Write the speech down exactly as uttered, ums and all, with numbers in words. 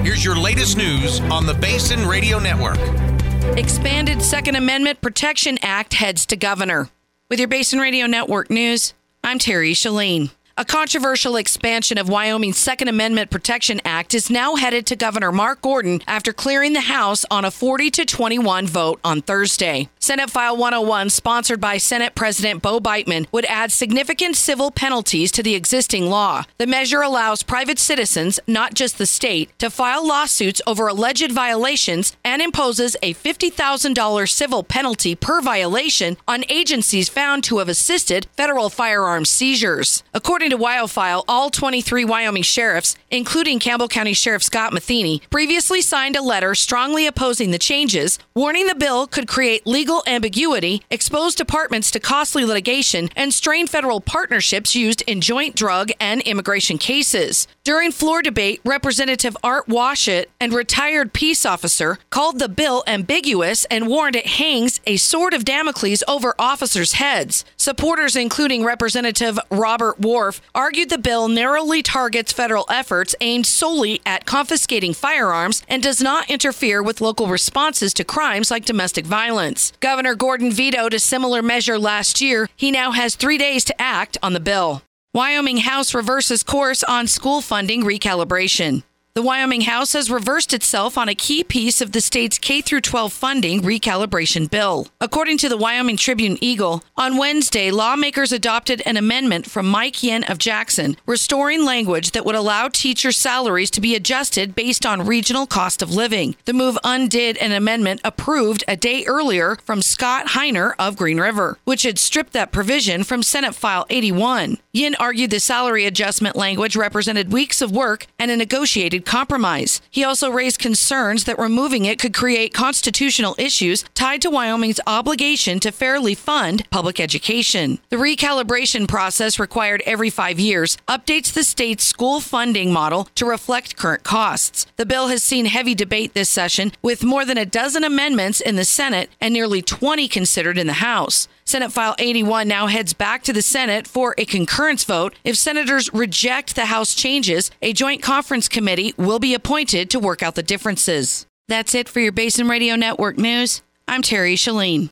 Here's your latest news on the Basin Radio Network. Expanded Second Amendment Protection Act heads to governor. With your Basin Radio Network news, I'm Terry Shalene. A controversial expansion of Wyoming's Second Amendment Protection Act is now headed to Governor Mark Gordon after clearing the House on a forty to twenty-one vote on Thursday. Senate File one oh one, sponsored by Senate President Bo Beitman, would add significant civil penalties to the existing law. The measure allows private citizens, not just the state, to file lawsuits over alleged violations and imposes a fifty thousand dollars civil penalty per violation on agencies found to have assisted federal firearms seizures. According to WyoFile, all twenty-three Wyoming sheriffs, including Campbell County Sheriff Scott Matheny, previously signed a letter strongly opposing the changes, warning the bill could create legal ambiguity, expose departments to costly litigation, and strain federal partnerships used in joint drug and immigration cases. During floor debate, Representative Art Washut, and retired peace officer, called the bill ambiguous and warned it hangs a sword of Damocles over officers' heads. Supporters, including Representative Robert Worf, argued the bill narrowly targets federal efforts aimed solely at confiscating firearms and does not interfere with local responses to crimes like domestic violence. Governor Gordon vetoed a similar measure last year. He now has three days to act on the bill. Wyoming House reverses course on school funding recalibration. The Wyoming House has reversed itself on a key piece of the state's K through twelve funding recalibration bill. According to the Wyoming Tribune Eagle, on Wednesday, lawmakers adopted an amendment from Mike Yin of Jackson, restoring language that would allow teacher salaries to be adjusted based on regional cost of living. The move undid an amendment approved a day earlier from Scott Heiner of Green River, which had stripped that provision from Senate File eighty-one. Yin argued the salary adjustment language represented weeks of work and a negotiated compromise. He also raised concerns that removing it could create constitutional issues tied to Wyoming's obligation to fairly fund public education. The recalibration process, required every five years, updates the state's school funding model to reflect current costs. The bill has seen heavy debate this session, with more than a dozen amendments in the Senate and nearly twenty considered in the House. Senate File eighty-one now heads back to the Senate for a concurrence vote. If senators reject the House changes, a joint conference committee will be appointed to work out the differences. That's it for your Basin Radio Network news. I'm Terry Shalene.